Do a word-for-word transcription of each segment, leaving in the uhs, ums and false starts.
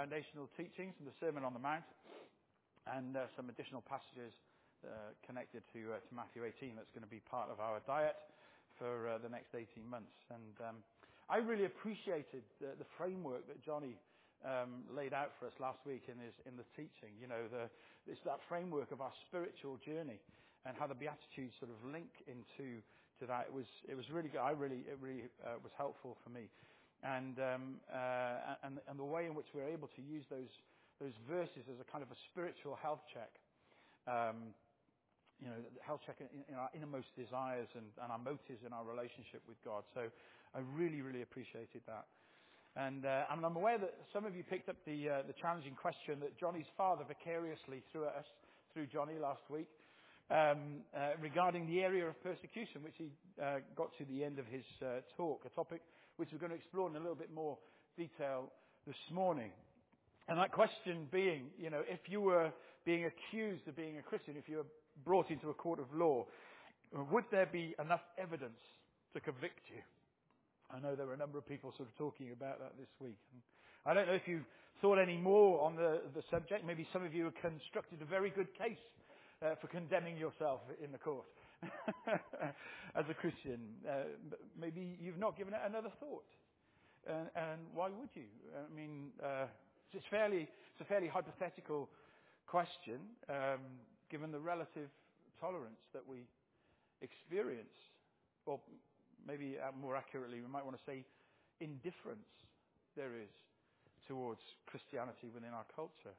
foundational teachings from the Sermon on the Mount and uh, some additional passages uh, connected to, uh, to Matthew eighteen. That's going to be part of our diet for uh, the next eighteen months. And um, I really appreciated the, the framework that Johnny um, laid out for us last week in his in the teaching. You know, the, it's that framework of our spiritual journey and how the Beatitudes sort of link into to that. It was it was really good. I really it really uh, was helpful for me, and um, uh, and and the way in which we're able to use those those verses as a kind of a spiritual health check. Um, you know, health check in, in our innermost desires and, and our motives in our relationship with God. So I really, really appreciated that. And, uh, and I'm aware that some of you picked up the uh, the challenging question that Johnny's father vicariously threw at us through Johnny last week um, uh, regarding the area of persecution, which he uh, got to the end of his uh, talk, a topic which we're going to explore in a little bit more detail this morning. And that question being, you know, if you were being accused of being a Christian, if you were brought into a court of law, would there be enough evidence to convict you? I know there were a number of people sort of talking about that this week. And I don't know if you thought any more on the, the subject. Maybe some of you have constructed a very good case uh, for condemning yourself in the court as a Christian. Uh, maybe you've not given it another thought. And, and why would you? I mean, uh, it's fairly it's a fairly hypothetical question, um, given the relative tolerance that we experience, or maybe more accurately, we might want to say indifference there is towards Christianity within our culture.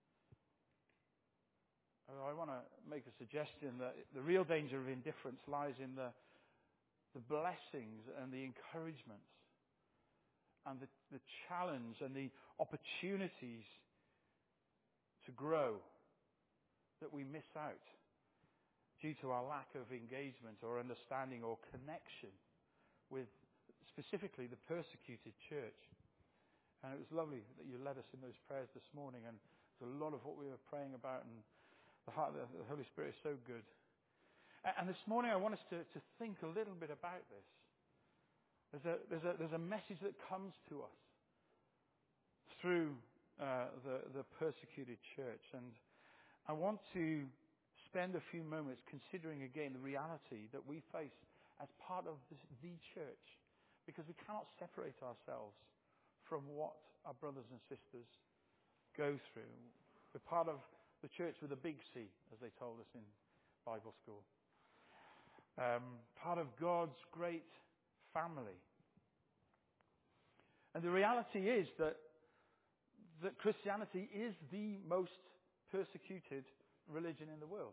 I want to make a suggestion that the real danger of indifference lies in the the blessings and the encouragements and the, the challenge and the opportunities to grow that we miss out due to our lack of engagement or understanding or connection with specifically the persecuted church. And it was lovely that you led us in those prayers this morning, and there's a lot of what we were praying about, and the heart of the Holy Spirit is so good. And this morning I want us to, to think a little bit about this. There's a, there's a, there's a message that comes to us through uh, the, the persecuted church. And I want to spend a few moments considering again the reality that we face as part of this, the church. Because we cannot separate ourselves from what our brothers and sisters go through. We're part of the church with a big C, as they told us in Bible school. Um, part of God's great family. And the reality is that that Christianity is the most persecuted religion in the world.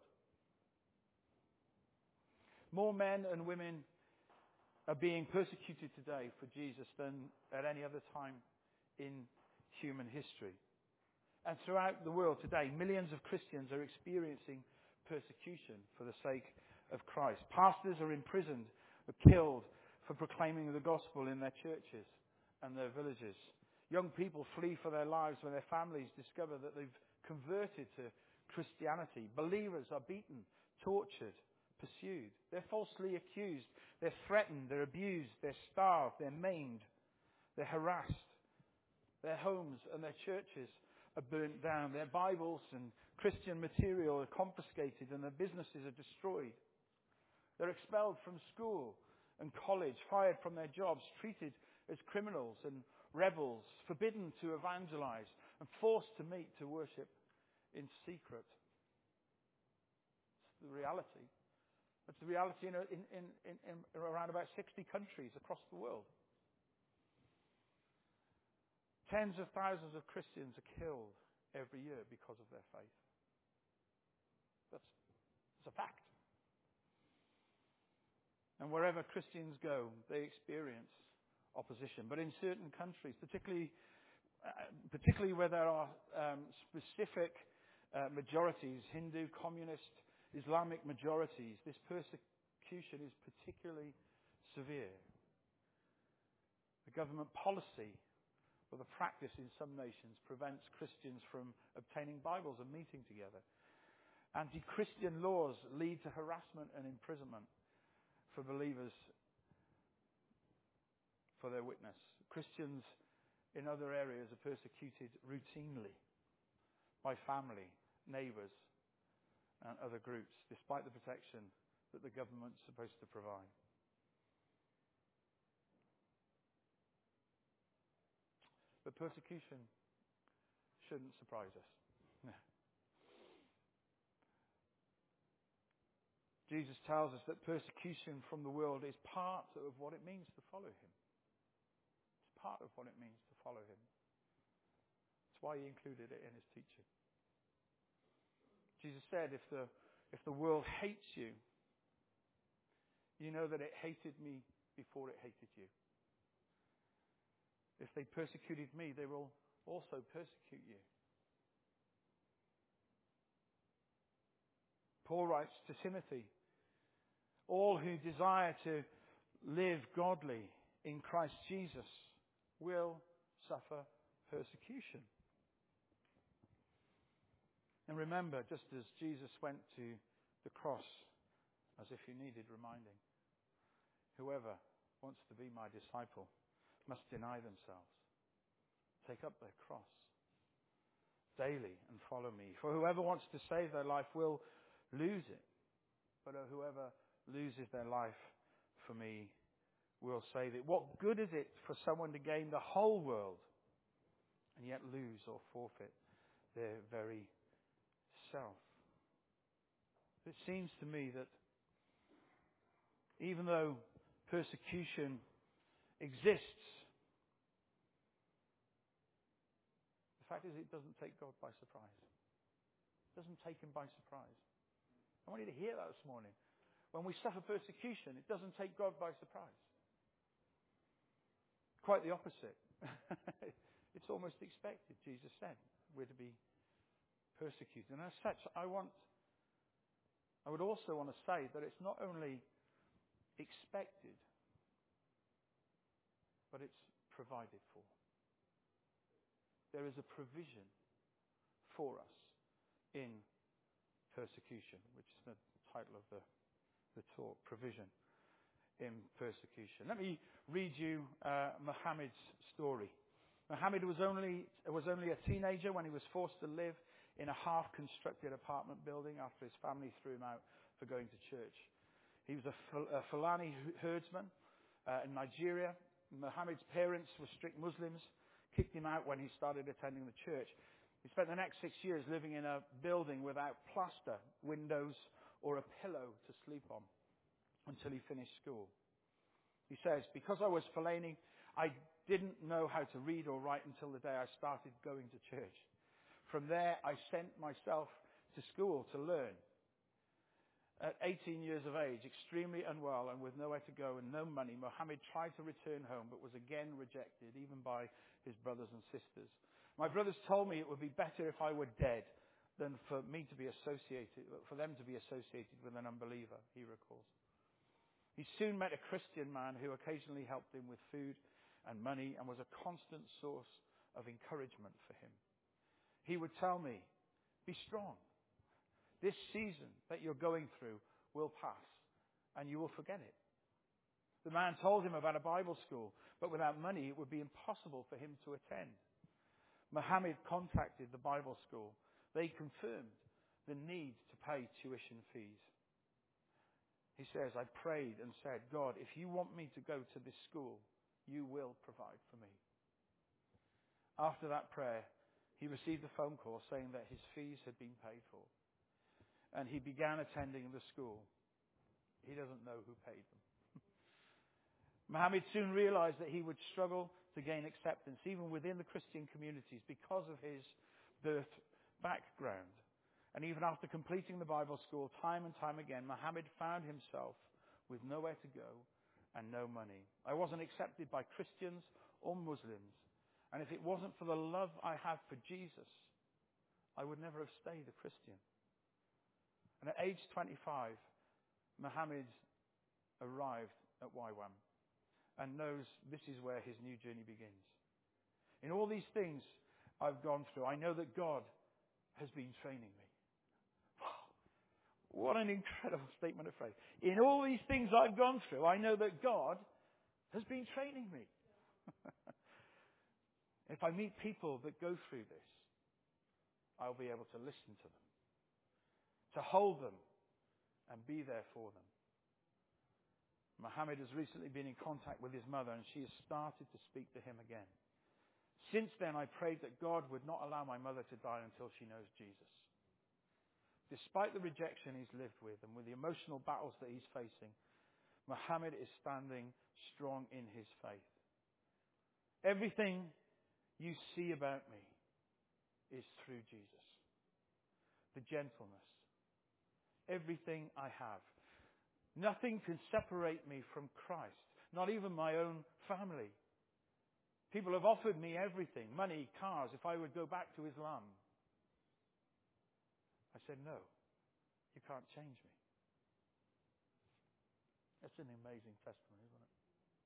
More men and women are being persecuted today for Jesus than at any other time in human history. And throughout the world today, millions of Christians are experiencing persecution for the sake of Christ. Pastors are imprisoned or killed for proclaiming the gospel in their churches and their villages. Young people flee for their lives when their families discover that they've converted to Christianity. Believers are beaten, tortured, pursued. They're falsely accused. They're threatened. They're abused. They're starved. They're maimed. They're harassed. Their homes and their churches are burnt down. Their Bibles and Christian material are confiscated, and their businesses are destroyed. They're expelled from school and college, fired from their jobs, treated as criminals and rebels, forbidden to evangelize, and forced to meet to worship in secret. It's the reality. It's the reality in, in, in, in, in around about sixty countries across the world. Tens of thousands of Christians are killed every year because of their faith. That's, that's a fact. And wherever Christians go, they experience opposition. But in certain countries, particularly uh, particularly where there are um, specific uh, majorities, Hindu, communist, Islamic majorities, this persecution is particularly severe. The government policy or the practice in some nations prevents Christians from obtaining Bibles and meeting together. Anti-Christian laws lead to harassment and imprisonment for believers for their witness. Christians in other areas are persecuted routinely by family, neighbours, and other groups, despite the protection that the government's supposed to provide. But persecution shouldn't surprise us. Jesus tells us that persecution from the world is part of what it means to follow him. It's part of what it means to follow him. That's why he included it in his teaching. Jesus said, if the, if the world hates you, you know that it hated me before it hated you. If they persecuted me, they will also persecute you. Paul writes to Timothy, all who desire to live godly in Christ Jesus will suffer persecution. And remember, just as Jesus went to the cross as if he needed reminding, whoever wants to be my disciple must deny themselves, take up their cross daily and follow me. For whoever wants to save their life will lose it, but whoever loses their life for me will save it. What good is it for someone to gain the whole world and yet lose or forfeit their very self? It seems to me that even though persecution exists, the fact is it doesn't take God by surprise. It doesn't take him by surprise. I want you to hear that this morning. When we suffer persecution, it doesn't take God by surprise. Quite the opposite. It's almost expected, Jesus said. We're to be persecuted. And as such, I want, I would also want to say that it's not only expected, but it's provided for. There is a provision for us in persecution, which is the title of the, the talk, provision in persecution. Let me read you uh, Muhammad's story. Muhammad was only was only a teenager when he was forced to live in a half-constructed apartment building after his family threw him out for going to church. He was a, a Fulani herdsman uh, in Nigeria. Muhammad's parents were strict Muslims, kicked him out when he started attending the church. He spent the next six years living in a building without plaster, windows, or a pillow to sleep on until he finished school. He says, because I was Fulani, I didn't know how to read or write until the day I started going to church. From there, I sent myself to school to learn. At eighteen years of age, extremely unwell and with nowhere to go and no money, Muhammad tried to return home but was again rejected, even by his brothers and sisters. My brothers told me it would be better if I were dead than for me to be associated, for them to be associated with an unbeliever, he recalls. He soon met a Christian man who occasionally helped him with food and money and was a constant source of encouragement for him. He would tell me, be strong. This season that you're going through will pass and you will forget it. The man told him about a Bible school, but without money it would be impossible for him to attend. Muhammad contacted the Bible school. They confirmed the need to pay tuition fees. He says, I prayed and said, God, if you want me to go to this school, you will provide for me. After that prayer, he received a phone call saying that his fees had been paid for. And he began attending the school. He doesn't know who paid them. Muhammad soon realized that he would struggle to gain acceptance, even within the Christian communities, because of his birth background. And even after completing the Bible school time and time again, Muhammad found himself with nowhere to go and no money. I wasn't accepted by Christians or Muslims. And if it wasn't for the love I have for Jesus, I would never have stayed a Christian. And at age twenty-five, Muhammad arrived at Y WAM and knows this is where his new journey begins. In all these things I've gone through, I know that God has been training me. Wow. What an incredible statement of faith. In all these things I've gone through, I know that God has been training me. If I meet people that go through this, I'll be able to listen to them, to hold them and be there for them. Mohammed has recently been in contact with his mother, and she has started to speak to him again. Since then, I prayed that God would not allow my mother to die until she knows Jesus. Despite the rejection he's lived with and with the emotional battles that he's facing, Mohammed is standing strong in his faith. Everything you see about me is through Jesus. The gentleness. Everything I have. Nothing can separate me from Christ. Not even my own family. People have offered me everything. Money, cars, if I would go back to Islam. I said, no. You can't change me. That's an amazing testimony, isn't it?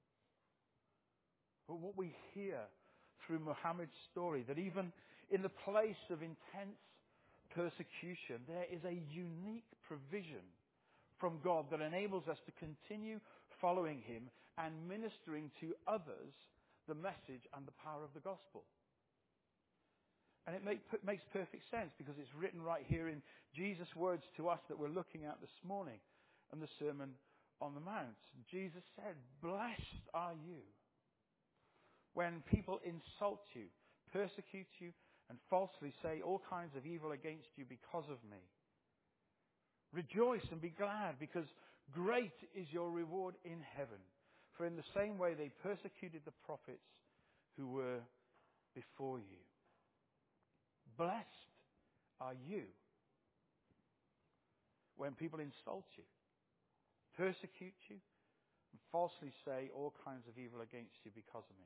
But what we hear through Muhammad's story, that even in the place of intense persecution, there is a unique provision from God that enables us to continue following Him and ministering to others the message and the power of the gospel. And it make, makes perfect sense because it's written right here in Jesus' words to us that we're looking at this morning in the Sermon on the Mount. Jesus said, "Blessed are you when people insult you, persecute you, and falsely say all kinds of evil against you because of me. Rejoice and be glad, because great is your reward in heaven. For in the same way they persecuted the prophets who were before you." Blessed are you when people insult you, persecute you, and falsely say all kinds of evil against you because of me.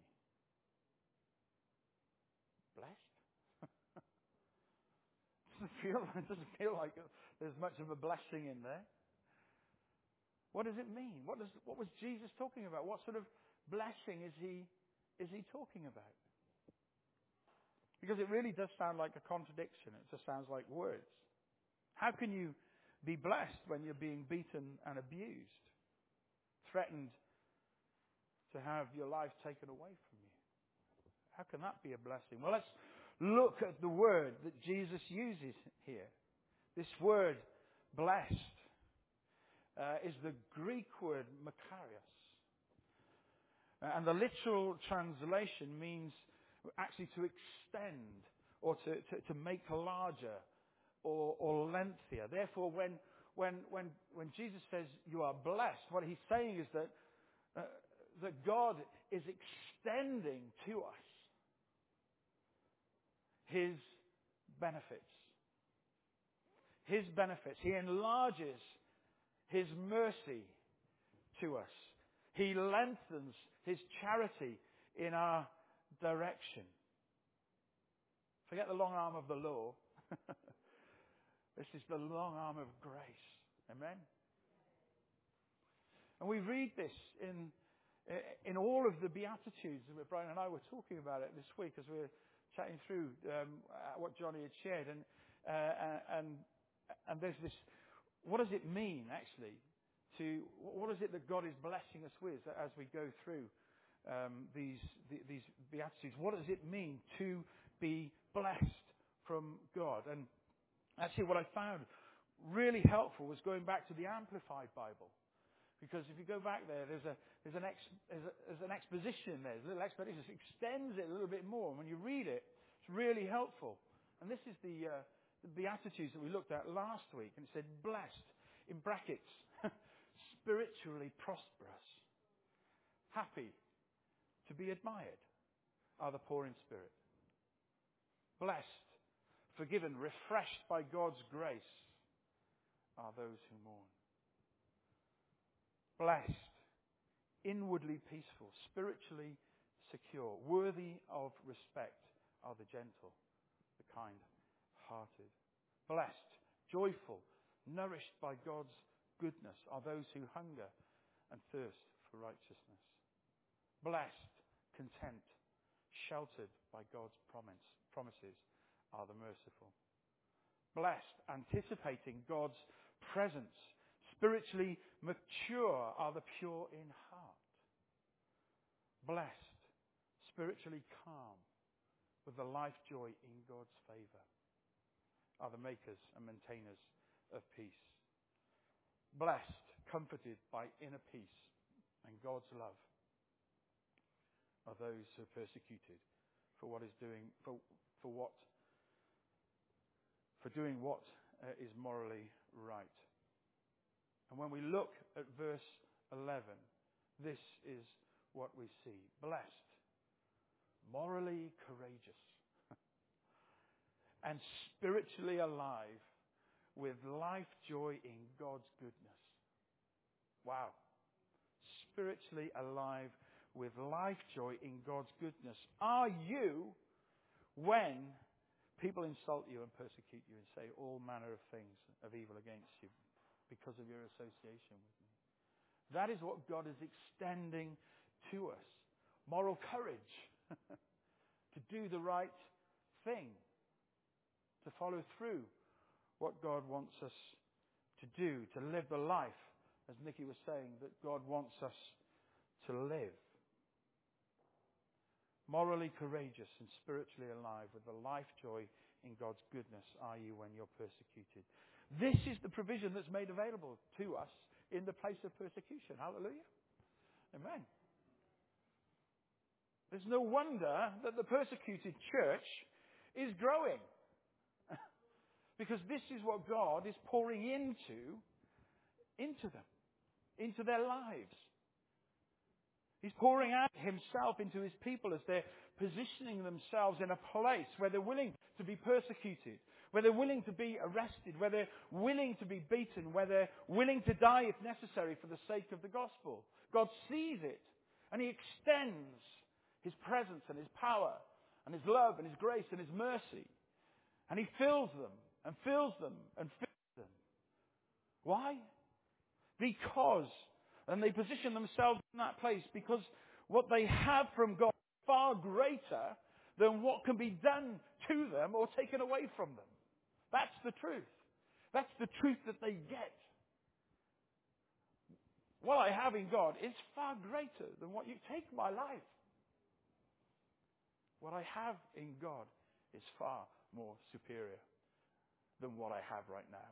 Blessed? doesn't feel, it doesn't feel like there's much of a blessing in there. What does it mean? What does what was Jesus talking about? What sort of blessing is he is he talking about? Because it really does sound like a contradiction. It just sounds like words. How can you be blessed when you're being beaten and abused, threatened to have your life taken away from you? How can that be a blessing? Well, let's look at the word that Jesus uses here. This word, blessed, uh, is the Greek word makarios. Uh, and the literal translation means actually to extend or to, to, to make larger or, or lengthier. Therefore, when, when, when, when Jesus says you are blessed, what he's saying is that, uh, that God is extending to us His benefits. His benefits. He enlarges His mercy to us. He lengthens His charity in our direction. Forget the long arm of the law. This is the long arm of grace. Amen? And we read this in in all of the Beatitudes. Brian and I were talking about it this week as we were chatting through um, what Johnny had shared. And, uh, and, and there's this, what does it mean actually to, what is it that God is blessing us with as we go through um, these, the, these Beatitudes? What does it mean to be blessed from God? And actually what I found really helpful was going back to the Amplified Bible. Because if you go back there, there's a there's an ex, there's, a, there's an exposition there, there's a little explanation. It extends it a little bit more. And when you read it, it's really helpful. And this is the uh, the Beatitudes that we looked at last week, and it said, "Blessed," in brackets, spiritually prosperous, happy, to be admired, are the poor in spirit. Blessed, forgiven, refreshed by God's grace, are those who mourn. Blessed, inwardly peaceful, spiritually secure, worthy of respect are the gentle, the kind-hearted. Blessed, joyful, nourished by God's goodness are those who hunger and thirst for righteousness. Blessed, content, sheltered by God's promise, promises are the merciful. Blessed, anticipating God's presence, spiritually mature are the pure in heart. Blessed, spiritually calm, with the life joy in God's favor are the makers and maintainers of peace. Blessed, comforted by inner peace and God's love are those who are persecuted for what is doing for for what for doing what uh, is morally right. And when we look at verse eleven, this is what we see. Blessed, morally courageous, and spiritually alive with life joy in God's goodness. Wow. Spiritually alive with life joy in God's goodness. Are you when people insult you and persecute you and say all manner of things of evil against you because of your association with me? That is what God is extending to us. Moral courage to do the right thing, to follow through what God wants us to do, to live the life, as Nikki was saying, that God wants us to live. Morally courageous and spiritually alive with the life joy in God's goodness are you when you're persecuted. This is the provision that's made available to us in the place of persecution. Hallelujah. Amen. There's no wonder that the persecuted church is growing. Because this is what God is pouring into, into them, into their lives. He's pouring out himself into his people as they're positioning themselves in a place where they're willing to be persecuted, where they're willing to be arrested, where they're willing to be beaten, where they're willing to die if necessary for the sake of the gospel. God sees it, and he extends his presence and his power and his love and his grace and his mercy. And he fills them and fills them and fills them. Why? Because, and they position themselves in that place because what they have from God is far greater than what can be done to them or taken away from them. That's the truth. That's the truth that they get. What I have in God is far greater than what you take my life. What I have in God is far more superior than what I have right now.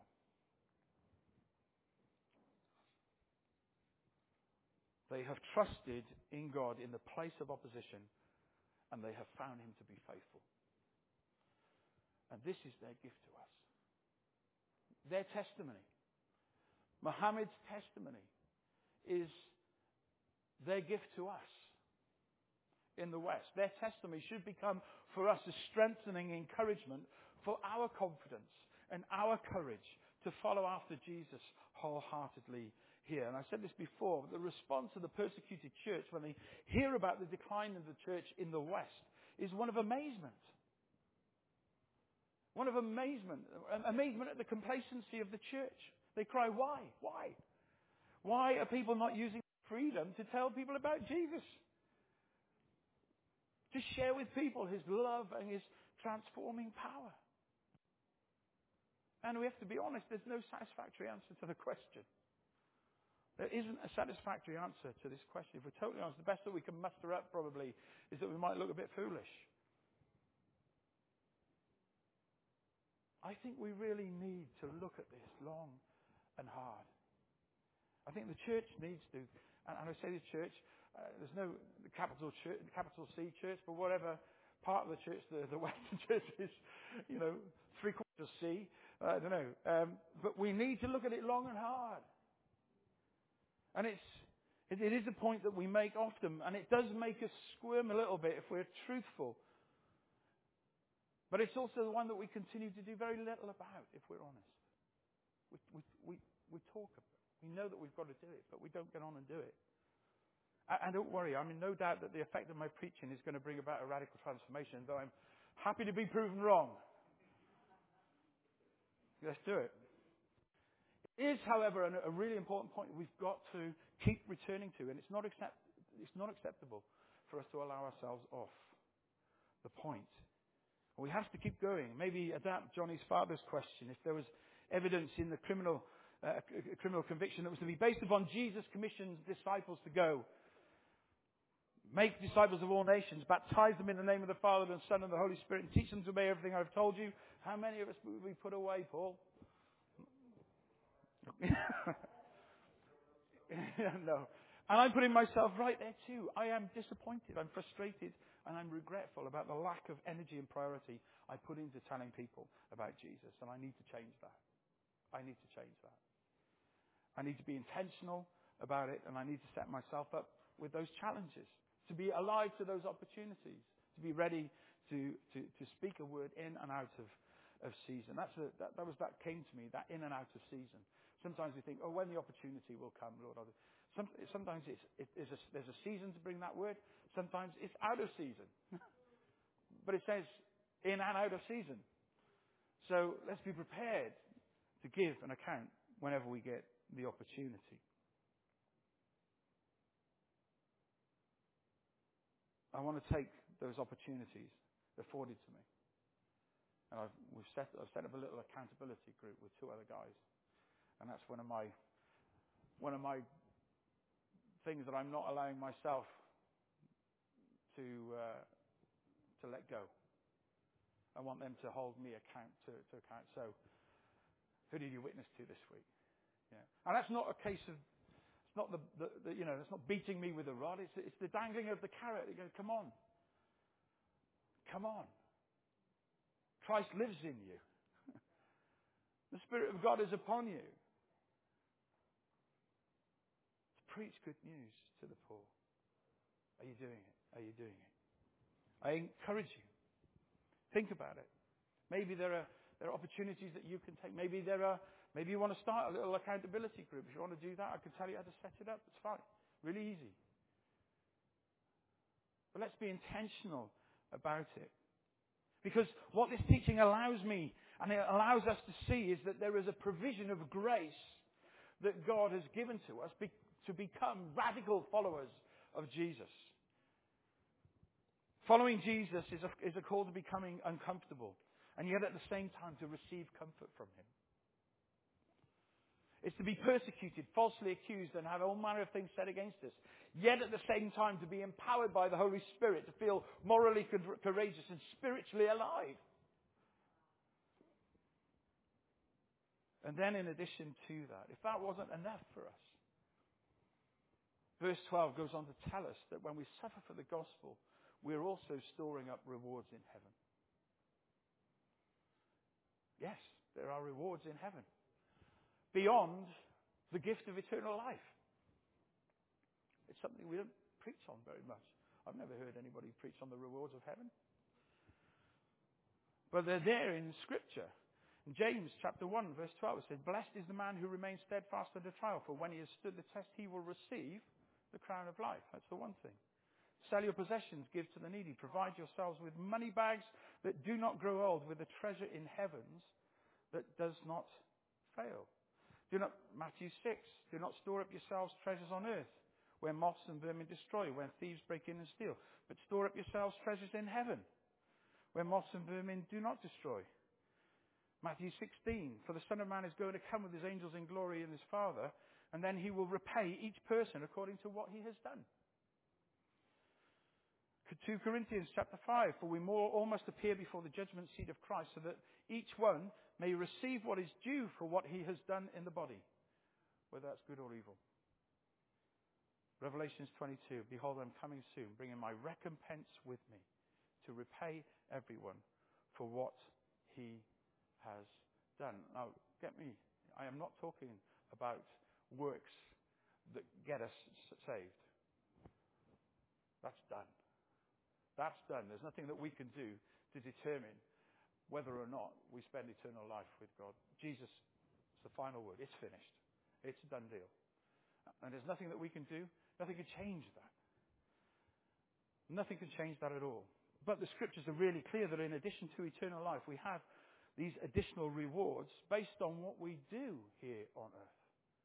They have trusted in God in the place of opposition, and they have found him to be faithful. And this is their gift to us. Their testimony, Muhammad's testimony, is their gift to us in the West. Their testimony should become for us a strengthening encouragement for our confidence and our courage to follow after Jesus wholeheartedly here. And I said this before, but the response of the persecuted church when they hear about the decline of the church in the West is one of amazement. One of amazement. Amazement at the complacency of the church. They cry, why? Why? Why are people not using freedom to tell people about Jesus? To share with people his love and his transforming power. And we have to be honest, there's no satisfactory answer to the question. There isn't a satisfactory answer to this question. If we're totally honest, the best that we can muster up probably is that we might look a bit foolish. I think we really need to look at this long and hard. I think the church needs to, and I say the church, uh, there's no capital church, capital C church, but whatever part of the church, the, the Western church is, you know, three quarters C. Uh, I don't know. Um, but we need to look at it long and hard. And it's, it, it is a point that we make often, and it does make us squirm a little bit if we're truthful. But it's also the one that we continue to do very little about, if we're honest. We, we, we, we talk about it. We know that we've got to do it, but we don't get on and do it. And don't worry, I'm in no doubt that the effect of my preaching is going to bring about a radical transformation, though I'm happy to be proven wrong. Let's do it. It is, however, a really important point we've got to keep returning to, and it's not, accept, it's not acceptable for us to allow ourselves off the point. We have to keep going. Maybe adapt Johnny's father's question. If there was evidence in the criminal, uh, criminal conviction that was to be based upon Jesus' commissioned disciples to go, Make disciples of all nations, baptize them in the name of the Father and Son and the Holy Spirit, and teach them to obey everything I've told you. How many of us would we put away, Paul? No. And I'm putting myself right there too. I am disappointed, I'm frustrated, and I'm regretful about the lack of energy and priority I put into telling people about Jesus. And I need to change that. I need to change that. I need to be intentional about it, and I need to set myself up with those challenges, to be alive to those opportunities, to be ready to, to, to speak a word in and out of, of season. That's a, that, that was that came to me, that in and out of season. Sometimes we think, oh, when the opportunity will come, Lord. I'll do. Some, sometimes it's, it, there's, a, there's a season to bring that word. Sometimes it's out of season. But it says in and out of season. So let's be prepared to give an account whenever we get the opportunity. I want to take those opportunities afforded to me. And I've, we've set, I've set up a little accountability group with two other guys. And that's one of my one of my things that I'm not allowing myself to uh, to let go. I want them to hold me account to, to account. So, who did you witness to this week? Yeah, and that's not a case of it's not the, the, the you know it's not beating me with a rod. It's it's the dangling of the carrot. You go, come on, come on. Christ lives in you. The Spirit of God is upon you. Preach good news to the poor. Are you doing it? Are you doing it? I encourage you. Think about it. Maybe there are there are opportunities that you can take. Maybe there are. Maybe you want to start a little accountability group. If you want to do that, I can tell you how to set it up. It's fine. Really easy. But let's be intentional about it. Because what this teaching allows me and it allows us to see is that there is a provision of grace that God has given to us to become radical followers of Jesus. Following Jesus is a, is a call to becoming uncomfortable, and yet at the same time to receive comfort from Him. It's to be persecuted, falsely accused, and have all manner of things said against us, yet at the same time to be empowered by the Holy Spirit to feel morally courageous and spiritually alive. And then in addition to that, if that wasn't enough for us, verse twelve goes on to tell us that when we suffer for the gospel, we're also storing up rewards in heaven. Yes, there are rewards in heaven. Beyond the gift of eternal life. It's something we don't preach on very much. I've never heard anybody preach on the rewards of heaven. But they're there in Scripture. In James chapter one, verse twelve, it says, "Blessed is the man who remains steadfast under trial, for when he has stood the test, he will receive the crown of life." That's the one thing. "Sell your possessions, give to the needy. Provide yourselves with money bags that do not grow old, with a treasure in heavens that does not fail." Do not, Matthew six, "Do not store up yourselves treasures on earth, where moths and vermin destroy, where thieves break in and steal. But store up yourselves treasures in heaven, where moths and vermin do not destroy." Matthew sixteen, "For the Son of Man is going to come with his angels in glory and his Father, and then he will repay each person according to what he has done." two Corinthians chapter five, "For we more all must appear before the judgment seat of Christ, so that each one may receive what is due for what he has done in the body, whether that's good or evil." Revelations twenty-two, "Behold, I'm coming soon, bringing my recompense with me to repay everyone for what he has done." Now, get me, I am not talking about works that get us saved. That's done. That's done. There's nothing that we can do to determine whether or not we spend eternal life with God. Jesus is the final word. It's finished. It's a done deal. And there's nothing that we can do. Nothing can change that. Nothing can change that at all. But the Scriptures are really clear that in addition to eternal life, we have these additional rewards based on what we do here on earth.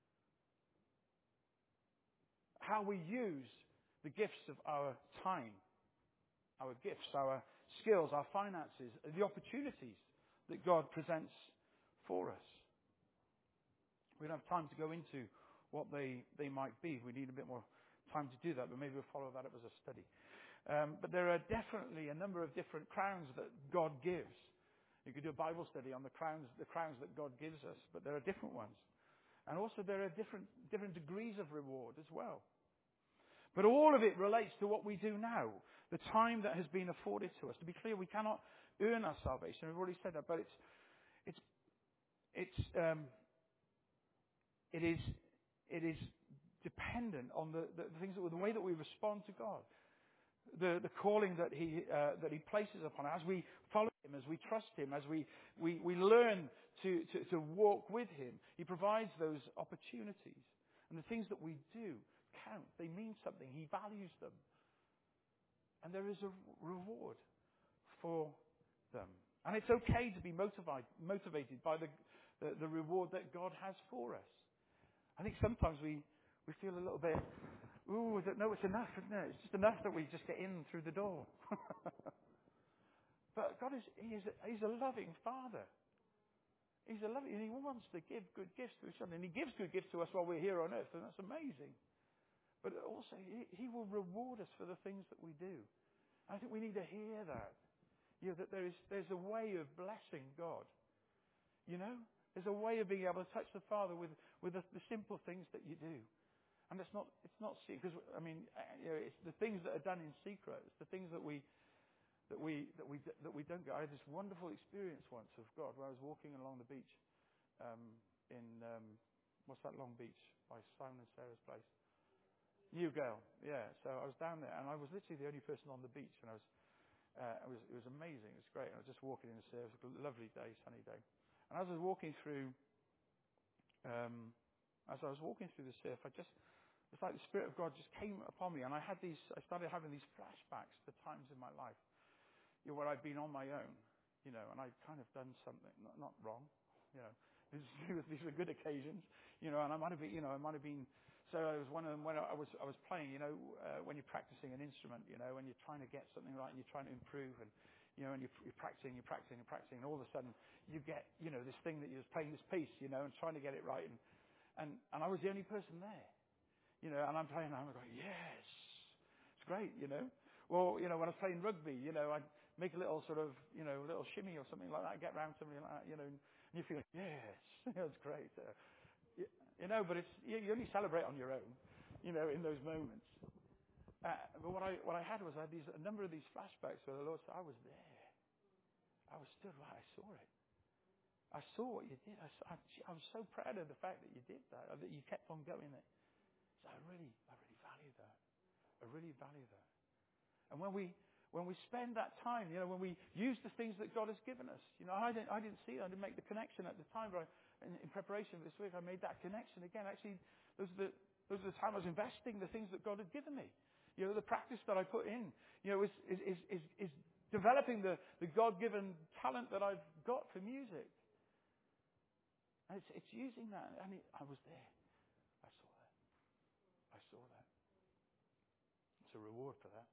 How we use the gifts of our time, our gifts, our skills, our finances, the opportunities that God presents for us. We don't have time to go into what they, they might be. We need a bit more time to do that, but maybe we'll follow that up as a study. Um, but there are definitely a number of different crowns that God gives. You could do a Bible study on the crowns, the crowns that God gives us, but there are different ones. And also there are different, different degrees of reward as well. But all of it relates to what we do now, the time that has been afforded to us. To be clear, we cannot earn our salvation. We've already said that, but it's, it's, it's, um, it is, it is dependent on the, the, the things that, the way that we respond to God. The, the calling that he uh, that he places upon us, as we follow him, as we trust him, as we, we, we learn to, to, to walk with him, he provides those opportunities. And the things that we do count. They mean something. He values them. And there is a reward for them. And it's okay to be motivated, motivated by the, the, the reward that God has for us. I think sometimes we, we feel a little bit, ooh, that, no, it's enough, isn't it? It's just enough that we just get in through the door. But God is, he is a, He's a loving Father. He's a loving, and He wants to give good gifts to His children. And He gives good gifts to us while we're here on earth, and that's amazing. But also, He, he will reward us for the things that we do. I think we need to hear that. You know, that there is, there's a way of blessing God. You know? There's a way of being able to touch the Father with, with the, the simple things that you do. And it's not, it's not secret, because, I mean, you know, it's the things that are done in secret. It's the things that we, that we, that we, that we don't get. I had this wonderful experience once of God where I was walking along the beach, um, in, um, what's that long beach by Simon and Sarah's place? Newgale, yeah. So I was down there, and I was literally the only person on the beach, and I was, uh, it was, it was amazing. It was great. I was just walking in the surf. It was a lovely day, sunny day. And as I was walking through, um, as I was walking through the surf, I just, it's like the Spirit of God just came upon me, and I had these, I started having these flashbacks to times in my life, you know, where I'd been on my own, you know, and I'd kind of done something not, not wrong, you know. These, these were good occasions, you know, and I might have been, you know, I might have been. So I was one of them when I was, I was playing, you know, uh, when you're practicing an instrument, you know, when you're trying to get something right and you're trying to improve, and you know, and you're, you're practicing, you're practicing, you're practicing, and all of a sudden you get, you know, this thing that you're playing this piece, you know, and trying to get it right, and and and I was the only person there. You know, and I'm playing, and I'm going, yes, it's great, you know. Or, you know, when I was playing rugby, you know, I'd make a little sort of, you know, little shimmy or something like that, get round somebody like that, you know, and you feel, yes, that's great. Uh, you, you know, but it's, you, you only celebrate on your own, you know, in those moments. Uh, but what I what I had was I had these, a number of these flashbacks where the Lord said, I was there. I was stood right, I saw it. I saw what you did. I, saw, I, I was so proud of the fact that you did that, that you kept on going there. So I really, I really value that. I really value that. And when we, when we spend that time, you know, when we use the things that God has given us, you know, I didn't, I didn't see it. I didn't make the connection at the time, but I, in, in preparation for this week, I made that connection again. Actually, those are the, those are the time I was investing the things that God had given me. You know, the practice that I put in, you know, is, is, is, is, is developing the, the God-given talent that I've got for music. And it's, it's using that. And it, I was there. I saw that. I saw that. It's a reward for that.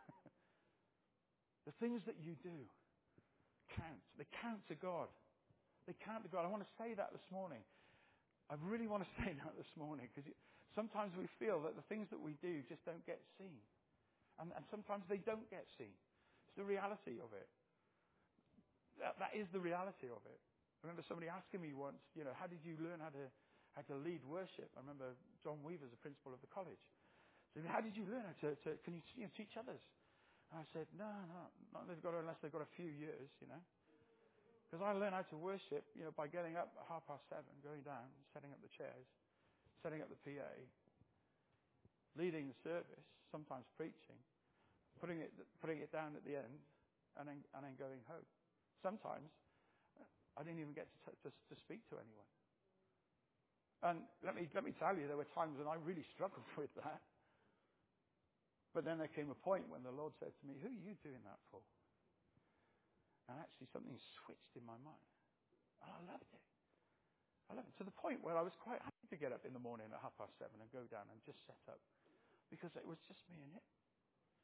The things that you do count. They count to God. They count to God. I want to say that this morning. I really want to say that this morning, because sometimes we feel that the things that we do just don't get seen. And, and sometimes they don't get seen. It's the reality of it. That, that is the reality of it. I remember somebody asking me once, you know, how did you learn how to how to lead worship? I remember John Weaver's the principal of the college. So how did you learn how to, to can you, you know, teach others? And I said, no, no, not they've got unless they've got a few years, you know. Because I learned how to worship, you know, by getting up at half past seven, going down, setting up the chairs, setting up the P A, leading the service, sometimes preaching, putting it putting it down at the end, and then and then going home. Sometimes I didn't even get to, to, to speak to anyone. And let me let me tell you, there were times when I really struggled with that. But then there came a point when the Lord said to me, who are you doing that for? And actually something switched in my mind. And I loved it. I loved it to the point where I was quite happy to get up in the morning at half past seven and go down and just set up. Because it was just me and it.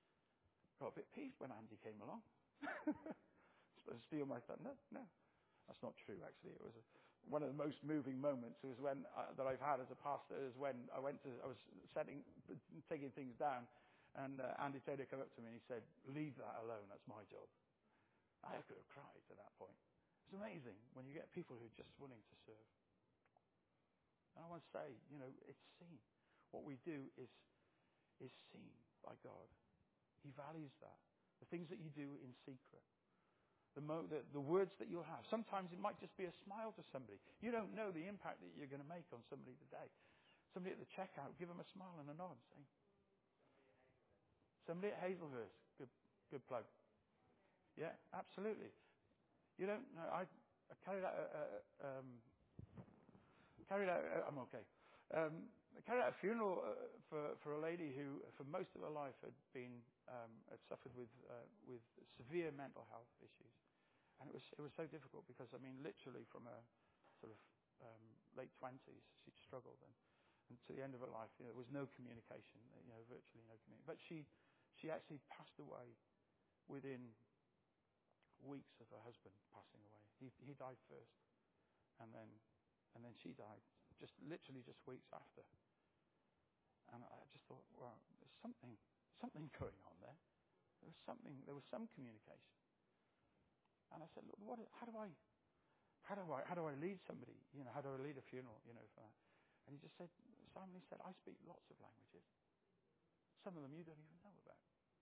Got a bit peeved when Andy came along. Supposed to steal my thunder? No. I That's not true, actually. It was a, one of the most moving moments was when uh, that I've had as a pastor is when I went to, I was setting, taking things down, and uh, Andy Taylor came up to me and he said, "Leave that alone. That's my job." I could have cried at that point. It's amazing when you get people who are just willing to serve. And I want to say, you know, it's seen. What we do is is seen by God. He values that. The things that you do in secret. The, mo- the, the words that you'll have. Sometimes it might just be a smile to somebody. You don't know the impact that you're going to make on somebody today. Somebody at the checkout, give them a smile and a nod. Say, somebody at Hazelhurst. Good, good plug. Yeah, absolutely. You don't know. I, I carried out a, a, um, carried out. A, I'm okay. Um, I carried out a funeral uh, for for a lady who, for most of her life, had been um, had suffered with uh, with severe mental health issues, and it was it was so difficult because I mean, literally from her sort of um, late twenties, she'd struggled, and, and to the end of her life, you know, there was no communication, you know, virtually no communication. But she she actually passed away within weeks of her husband passing away. He he died first, and then and then she died just literally just weeks after. And I just thought, well, there's something something going on there. There was something. There was some communication. And I said, look, what? How do I? How do I? How do I lead somebody? You know, how do I lead a funeral? You know, for that. And he just said, Simon, he said, I speak lots of languages. Some of them you don't even know about.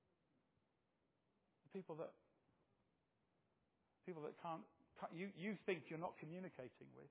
The people that people that can't, can't you you think you're not communicating with.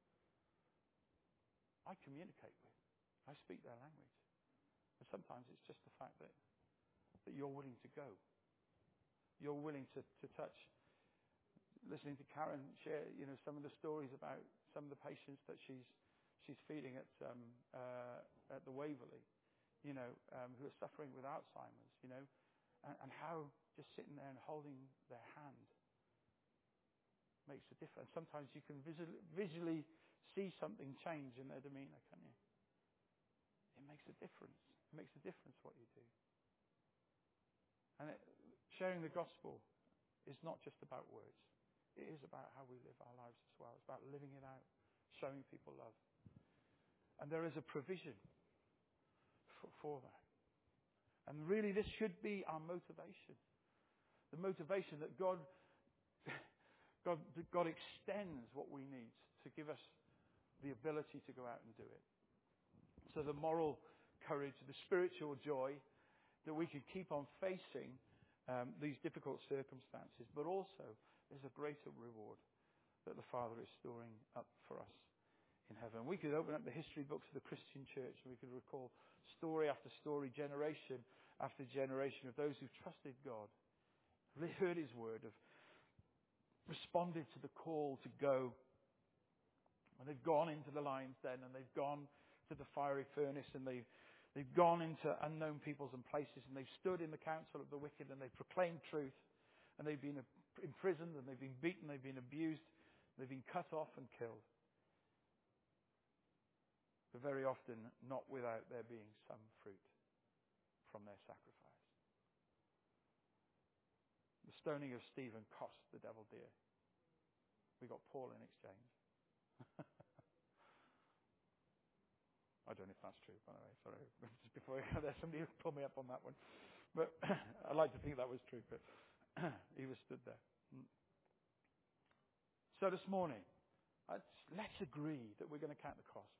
I communicate with. I speak their language. And sometimes it's just the fact that that you're willing to go. You're willing to, to touch. Listening to Karen share, you know, some of the stories about some of the patients that she's she's feeding at um, uh, at the Waverley, you know, um, who are suffering with Alzheimer's, you know, and, and how just sitting there and holding their hand makes a difference. Sometimes you can visually, visually see something change in their demeanour, can't you? It makes a difference. It makes a difference what you do. And it, sharing the gospel is not just about words. It is about how we live our lives as well. It's about living it out, showing people love. And there is a provision for, for that. And really this should be our motivation. The motivation that God, God, that God extends what we need to give us the ability to go out and do it. So the moral courage, the spiritual joy that we can keep on facing um, these difficult circumstances, but also there's a greater reward that the Father is storing up for us in heaven. We could open up the history books of the Christian church and we could recall story after story, generation after generation of those who trusted God, they heard His word, have responded to the call to go, and they've gone into the lion's den and they've gone to the fiery furnace and they've They've gone into unknown peoples and places and they've stood in the council of the wicked and they've proclaimed truth and they've been imprisoned and they've been beaten, they've been abused, they've been cut off and killed. But very often not without there being some fruit from their sacrifice. The stoning of Stephen cost the devil dear. We got Paul in exchange. I don't know if that's true, by the way. Sorry. Just before I go there, somebody will pull me up on that one. But I'd like to think that was true, but he was stood there. So this morning, let's, let's agree that we're going to count the cost.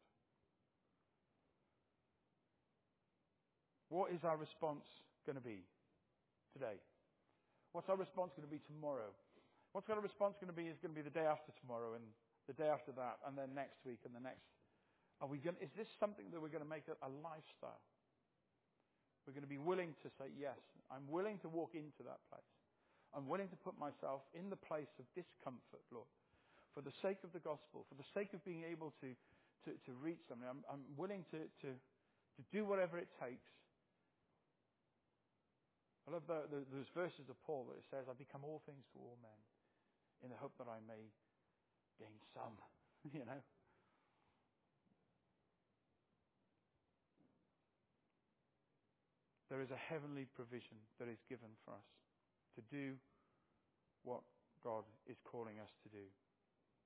What is our response going to be today? What's our response going to be tomorrow? What's our response going to be is going to be the day after tomorrow and the day after that and then next week and the next. Are we going? Is this something that we're going to make a, a lifestyle? We're going to be willing to say, yes, I'm willing to walk into that place. I'm willing to put myself in the place of discomfort, Lord, for the sake of the gospel, for the sake of being able to, to, to reach somebody. I'm, I'm willing to, to, to do whatever it takes. I love the, the, those verses of Paul that it says, I become all things to all men in the hope that I may gain some, you know. There is a heavenly provision that is given for us to do what God is calling us to do.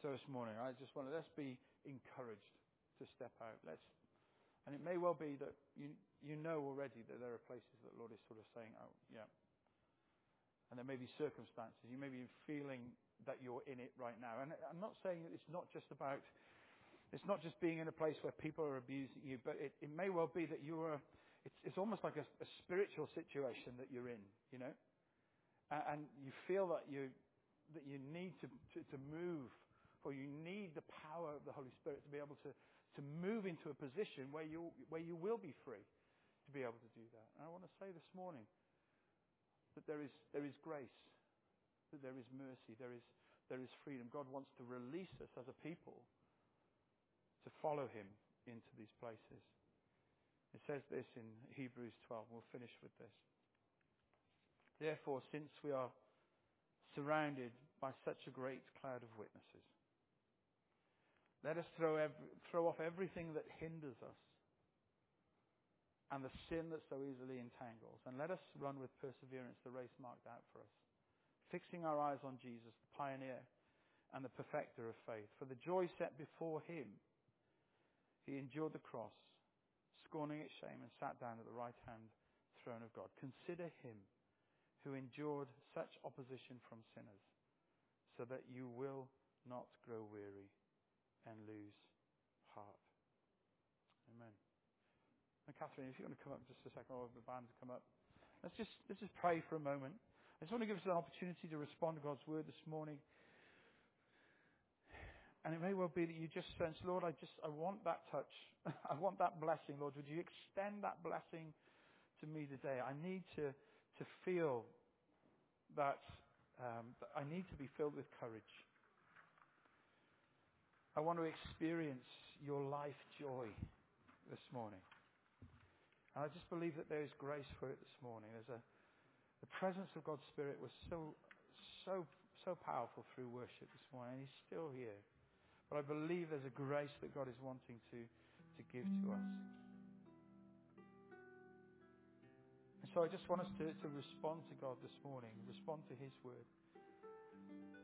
So this morning, I just want to, let's be encouraged to step out. Let's, and it may well be that you you know already that there are places that the Lord is sort of saying, oh, yeah. And there may be circumstances. You may be feeling that you're in it right now. And I'm not saying that it's not just about, it's not just being in a place where people are abusing you, but it, it may well be that you are, it's, it's almost like a, a spiritual situation that you're in, you know. And, and you feel that you that you need to, to, to move, or you need the power of the Holy Spirit to be able to, to move into a position where you where you will be free to be able to do that. And I want to say this morning that there is there is grace, that there is mercy, there is there is freedom. God wants to release us as a people to follow Him into these places. It says this in Hebrews twelve. We'll finish with this. Therefore, since we are surrounded by such a great cloud of witnesses, let us throw every, throw off everything that hinders us and the sin that so easily entangles, and let us run with perseverance the race marked out for us, fixing our eyes on Jesus, the pioneer and the perfecter of faith. For the joy set before Him, He endured the cross, scorning its shame, and sat down at the right hand throne of God. Consider Him who endured such opposition from sinners, so that you will not grow weary and lose heart. Amen. And Catherine, if you want to come up just a second, or the band to come up, let's just let's just pray for a moment. I just want to give us an opportunity to respond to God's word this morning. And it may well be that you just sense, Lord, I just I want that touch. I want that blessing, Lord. Would you extend that blessing to me today? I need to to feel that, um, that I need to be filled with courage. I want to experience your life joy this morning. And I just believe that there is grace for it this morning. There's a the presence of God's Spirit was so so so powerful through worship this morning, and He's still here. But I believe there's a grace that God is wanting to, to give to us. And so I just want us to, to respond to God this morning, respond to His word.